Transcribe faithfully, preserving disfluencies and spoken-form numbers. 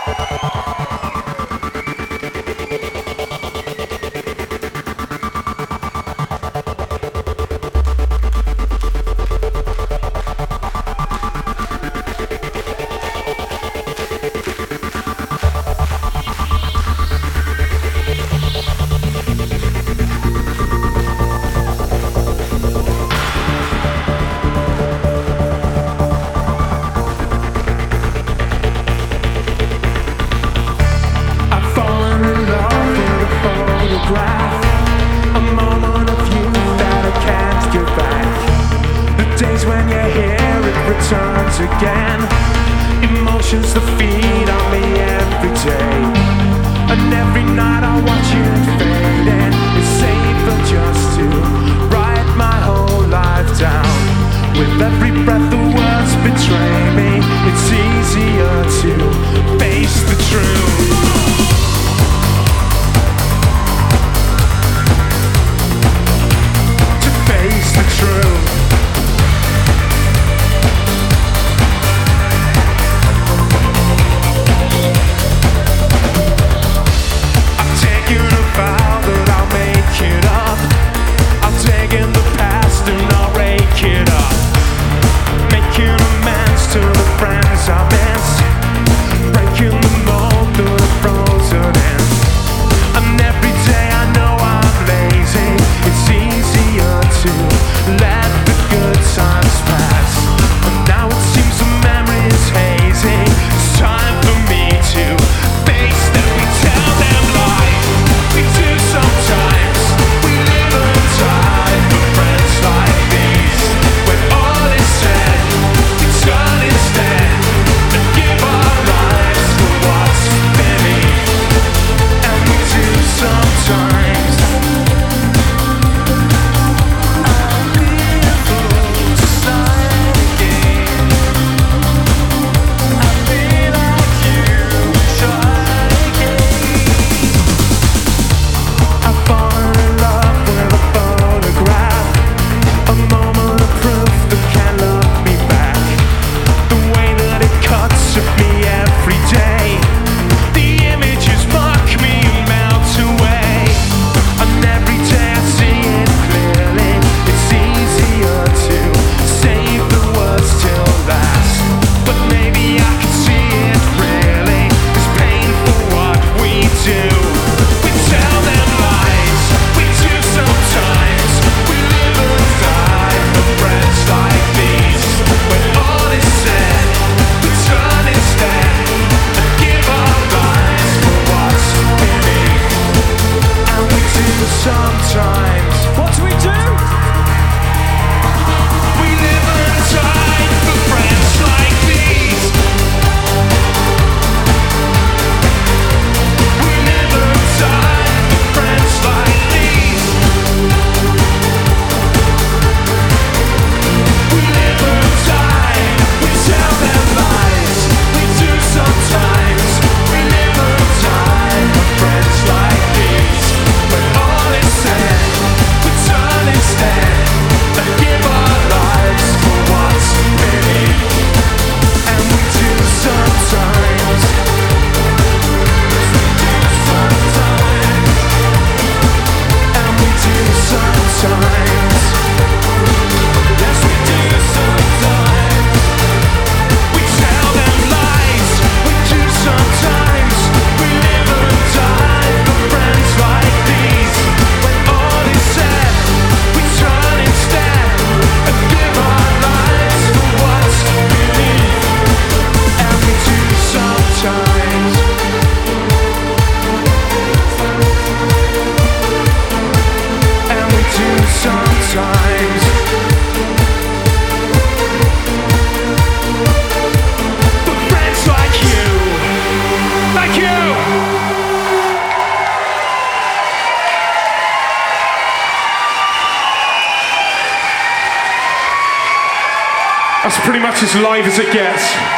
Again, emotions that feed on me every day, and every night I watch it fading. It's safer just to write my whole life down. With every breath the words betray me. It's easier to face the truth. To face the truth. That's pretty much as live as it gets.